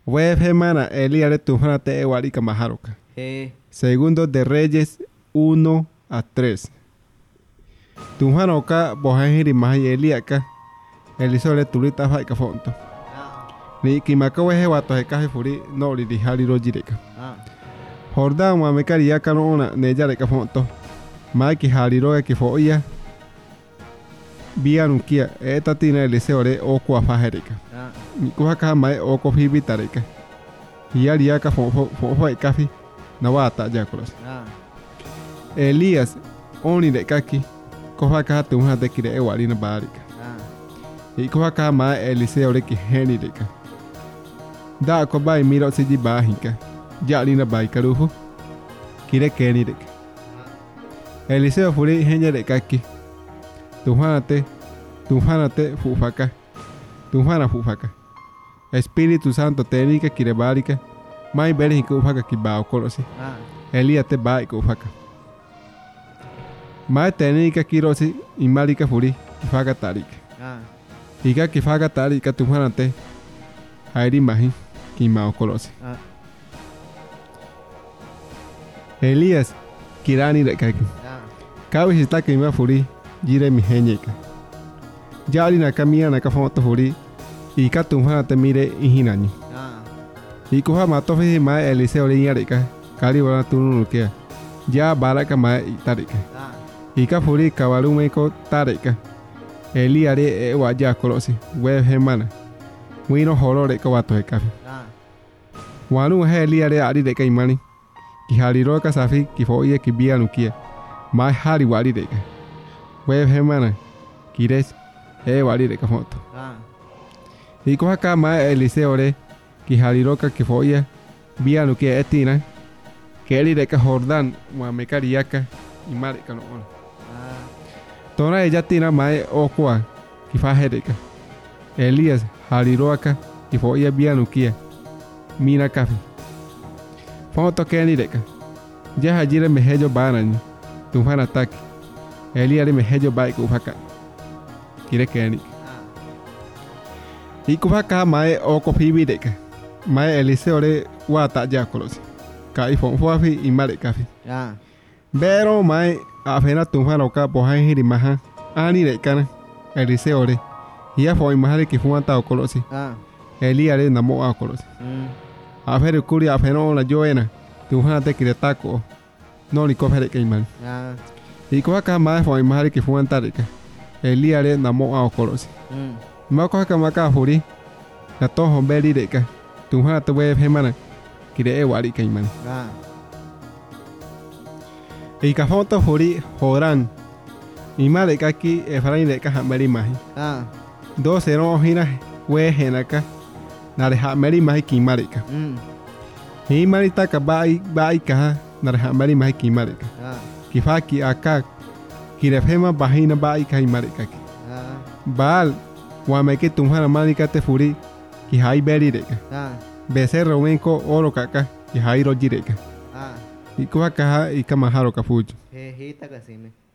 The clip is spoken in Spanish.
Web Gemana, Elías de Tufana te Eguarica Majaroca. Segundo de Reyes 1-3. Tufanoca, Bojanjiri Maji Eliaca, Elisole Turita Faika Fonto. Ni Kimaka Wehewato de Caje Furi, no li Hali Rojireka. Jordan Mamecaria Canona, Neyareca Fonto. Mike Haliroa que foia. Bianukia, esta tiene el Liseore o Coafajereka. Mikuaka Mae o Cofi Vitareka. Yariaka Fofo Cafi, Nawata Yacolos. Elías, Oni de Kaki, Cofaca Tuna de Kire Ewarina Barica. Y Cofaca Mae Eliseore que Henireka. Da Cobai Miro Sidi Bajica, Yarina Baikarufu, Kire Kenireka. Eliseo Furi Genia de Kaki. Tufánate Fufaca. Tufana Fufaca. Espíritu Santo técnica Kirebárica. Mai Bergen Kufaca Kibao Colosi. Elías te Bai Kufaca. Mai técnica Kirosi y Marica Furi. Kifaca Tarika. Iga Kifaca Tarika Tufánate. Airi Maji Kimao Colosi. Elías Kirani de Kaki. Kawi está que me furi, gire mi geñeca. Ya na camina na cafoto furi, y catumha te mire y hinaño. Y coja mato fi ma Eliseo liñareca, cari bola tunu que ya baraka ma y tareca. Y cafuri cabalumeco tareca. Eliare e guaya colosi, web hermana. Wino horore cobato de café. Wanu eliare ari de caimani. Y haliro casafi, que foye que via nuquia. Mai hari wali de web hermana kires wali de foto y coja acá más Eliseo de que hariroca que foya vía no que etina que él de Jordán muamecariaca y marica no toda ella tina más oqua que fajereca Elías hariroca y foya vía no que mira café foto que ni de ya allí le mejello banan Tufan ataque. Elías de Mejello Bai Kufaca. Quiere que ni. Y Kufaca Mae o Cofi Deca. Mae Eliseo de Wata Yacolos. Caifon Fuafi y Mare Cafi. Pero Mae Afena Tufan Oca Bojanjiri Maja. Ani de Cana. Eliseo de. Y a fue imagen que fue atado Colosi. Elías de Namo a Colosi. Afer Curia Afeno la Joena. Tufan te quiere taco. No ni coge de Cayman. Y coja acá más fue imagen que fue antárica. Elías de Namo a Colosi. Más coja acá Furi. La tojo beri de ca. Tu jana te web gemana. Quiere ewari Cayman. Y cafoto Furi Joran. Y más de aquí Efraín de caja meri maji. 12 no ginas we genaka. Na de meri maji kimarica. Y marita ka bai caja. Narhamari mai kimarika. Kifaki akak. Kirefema bahina bai kai marika. Bal. Wameke tumhana manika te furi. Kihai beri reka. Becerro wenko oro kaka. Kihai roji reka. Ikuha kaha ikamaharo kafujo. Hita kasime.